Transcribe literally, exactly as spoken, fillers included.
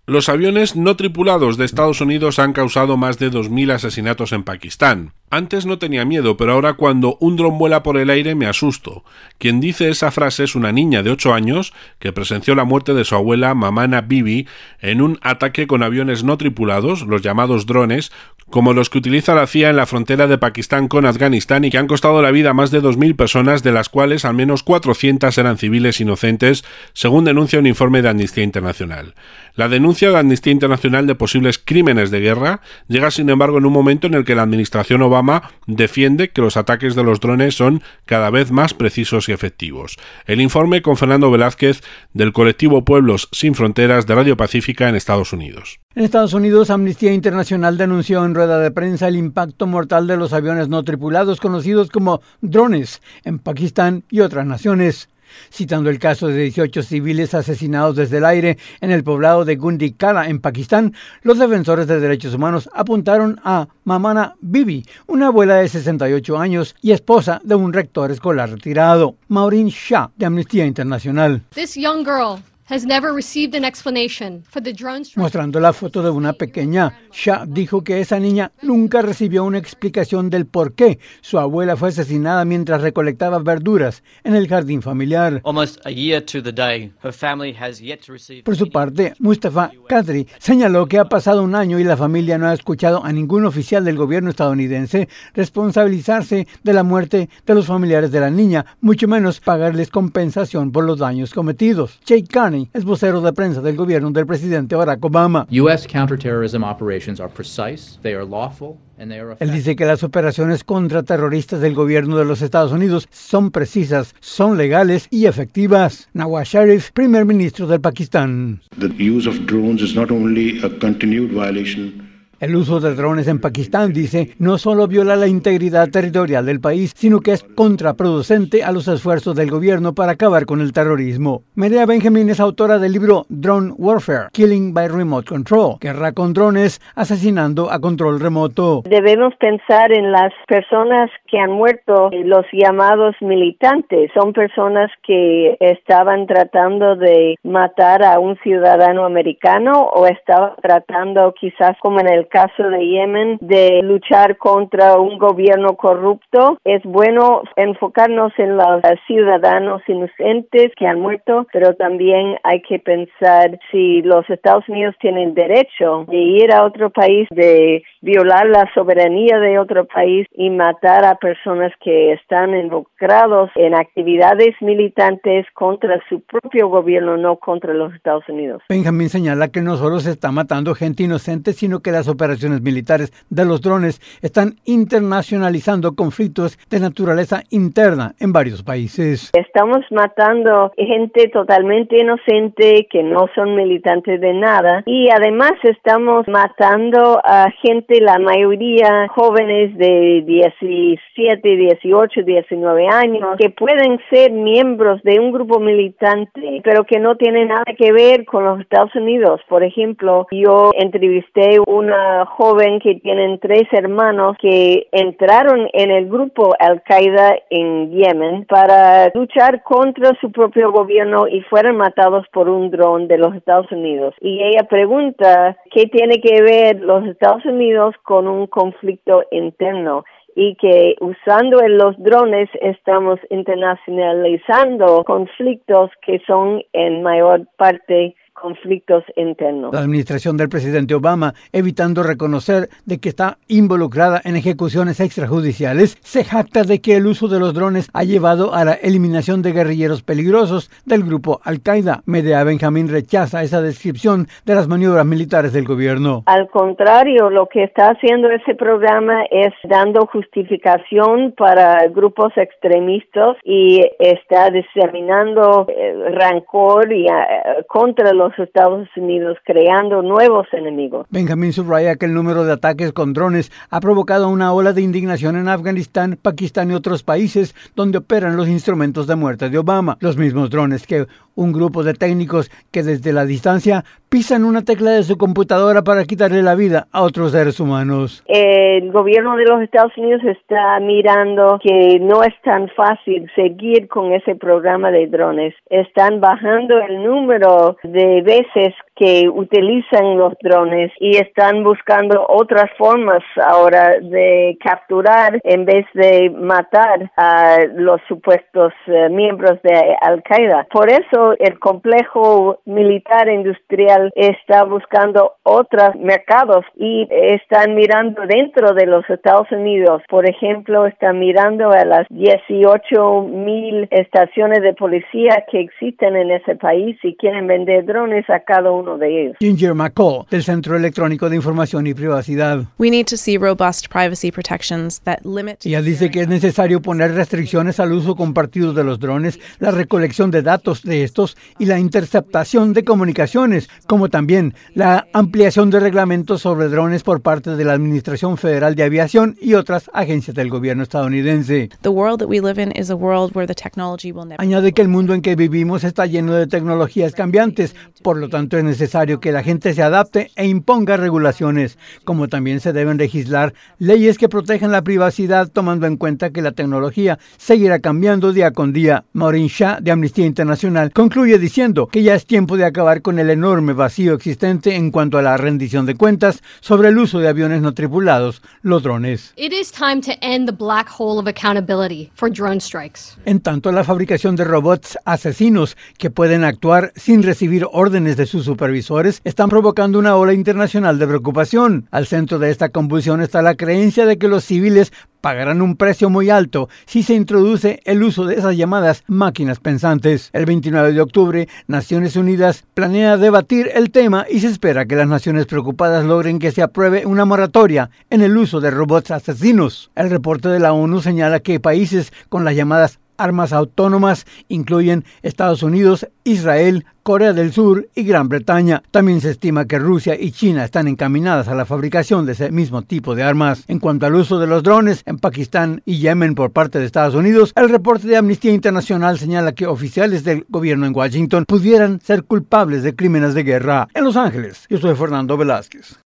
Los aviones no tripulados de Estados Unidos han causado más de dos mil asesinatos en Pakistán. Antes no tenía miedo, pero ahora cuando un dron vuela por el aire me asusto. Quien dice esa frase es una niña de ocho años que presenció la muerte de su abuela Mamana Bibi en un ataque con aviones no tripulados, los llamados drones, como los que utiliza la C I A en la frontera de Pakistán con Afganistán y que han costado la vida a más de dos mil personas, de las cuales al menos cuatrocientas eran civiles inocentes, según denuncia un informe de Amnistía Internacional. La denuncia de Amnistía Internacional de posibles crímenes de guerra llega, sin embargo, en un momento en el que la administración Obama defiende que los ataques de los drones son cada vez más precisos y efectivos. El informe con Fernando Velázquez del colectivo Pueblos Sin Fronteras de Radio Pacífica en Estados Unidos. En Estados Unidos, Amnistía Internacional denunció en rueda de prensa el impacto mortal de los aviones no tripulados conocidos como drones en Pakistán y otras naciones. Citando el caso de dieciocho civiles asesinados desde el aire en el poblado de Gundikala, en Pakistán, los defensores de derechos humanos apuntaron a Mamana Bibi, una abuela de sesenta y ocho años y esposa de un rector escolar retirado. Maureen Shah, de Amnistía Internacional. This young girl has never received an explanation for the drone strike. Mostrando la foto de una pequeña, Shah dijo que esa niña nunca recibió una explicación del por qué su abuela fue asesinada mientras recolectaba verduras en el jardín familiar. Almost a year to the day, her family has yet to receive. Por su parte, Mustafa Kadri señaló que ha pasado un año y la familia no ha escuchado a ningún oficial del gobierno estadounidense responsabilizarse de la muerte de los familiares de la niña, mucho menos pagarles compensación por los daños cometidos. Jay Carney es vocero de prensa del gobierno del presidente Barack Obama. U S counterterrorism operations are precise, they are lawful, and they are effective. Él dice que las operaciones contraterroristas del gobierno de los Estados Unidos son precisas, son legales y efectivas. Nawaz Sharif, primer ministro del Pakistán. The use of drones is not only a continued violation. El uso de drones en Pakistán, dice, no solo viola la integridad territorial del país, sino que es contraproducente a los esfuerzos del gobierno para acabar con el terrorismo. Medea Benjamin es autora del libro Drone Warfare, Killing by Remote Control, guerra con drones, asesinando a control remoto. Debemos pensar en las personas que han muerto, los llamados militantes. Son personas que estaban tratando de matar a un ciudadano americano o estaban tratando, quizás como en el caso de Yemen, de luchar contra un gobierno corrupto. Es bueno enfocarnos en los ciudadanos inocentes que han muerto, pero también hay que pensar si los Estados Unidos tienen derecho de ir a otro país, de violar la soberanía de otro país y matar a personas que están involucrados en actividades militantes contra su propio gobierno, no contra los Estados Unidos. Benjamin señala que no solo se está matando gente inocente, sino que las operaciones militares de los drones están internacionalizando conflictos de naturaleza interna en varios países. Estamos matando gente totalmente inocente que no son militantes de nada y además estamos matando a gente, la mayoría jóvenes de diecisiete, dieciocho, diecinueve años, que pueden ser miembros de un grupo militante, pero que no tienen nada que ver con los Estados Unidos. Por ejemplo, yo entrevisté una joven que tienen tres hermanos que entraron en el grupo Al-Qaeda en Yemen para luchar contra su propio gobierno y fueron matados por un dron de los Estados Unidos. Y ella pregunta qué tiene que ver los Estados Unidos con un conflicto interno y que usando los drones estamos internacionalizando conflictos que son en mayor parte conflictos internos. La administración del presidente Obama, evitando reconocer de que está involucrada en ejecuciones extrajudiciales, se jacta de que el uso de los drones ha llevado a la eliminación de guerrilleros peligrosos del grupo Al-Qaeda. Medea Benjamin rechaza esa descripción de las maniobras militares del gobierno. Al contrario, lo que está haciendo ese programa es dando justificación para grupos extremistas y está diseminando eh, rancor y, uh, contra los Estados Unidos, creando nuevos enemigos. Benjamin subraya que el número de ataques con drones ha provocado una ola de indignación en Afganistán, Pakistán y otros países donde operan los instrumentos de muerte de Obama. Los mismos drones que un grupo de técnicos que desde la distancia pisan una tecla de su computadora para quitarle la vida a otros seres humanos. El gobierno de los Estados Unidos está mirando que no es tan fácil seguir con ese programa de drones. Están bajando el número de veces que utilizan los drones y están buscando otras formas ahora de capturar en vez de matar a los supuestos uh, miembros de Al-Qaeda. Por eso el complejo militar industrial está buscando otros mercados y están mirando dentro de los Estados Unidos. Por ejemplo, están mirando a las dieciocho mil estaciones de policía que existen en ese país y quieren vender drones a cada uno de ellos. Ginger McCall, del Centro Electrónico de Información y Privacidad. We need to see robust privacy protections that limit. Ella dice que es necesario poner restricciones al uso compartido de los drones, la recolección de datos de estos y la interceptación de comunicaciones, como también la ampliación de reglamentos sobre drones por parte de la Administración Federal de Aviación y otras agencias del gobierno estadounidense. The world that we live in is a world where the technology will never. Añade que el mundo en que vivimos está lleno de tecnologías cambiantes, por lo tanto es necesario que la gente se adapte e imponga regulaciones, como también se deben legislar leyes que protejan la privacidad tomando en cuenta que la tecnología seguirá cambiando día con día. Maureen Shah, de Amnistía Internacional, concluye diciendo que ya es tiempo de acabar con el enorme vacío existente en cuanto a la rendición de cuentas sobre el uso de aviones no tripulados, los drones. It is time to end the black hole of accountability for drone strikes. En tanto, la fabricación de robots asesinos que pueden actuar sin recibir órdenes de sus supervisores están provocando una ola internacional de preocupación. Al centro de esta convulsión está la creencia de que los civiles pagarán un precio muy alto si se introduce el uso de esas llamadas máquinas pensantes. El veintinueve de octubre, Naciones Unidas planea debatir el tema y se espera que las naciones preocupadas logren que se apruebe una moratoria en el uso de robots asesinos. El reporte de la ONU señala que países con las llamadas armas autónomas incluyen Estados Unidos, Israel, Corea del Sur y Gran Bretaña. También se estima que Rusia y China están encaminadas a la fabricación de ese mismo tipo de armas. En cuanto al uso de los drones en Pakistán y Yemen por parte de Estados Unidos, el reporte de Amnistía Internacional señala que oficiales del gobierno en Washington pudieran ser culpables de crímenes de guerra. En Los Ángeles, yo soy Fernando Velázquez.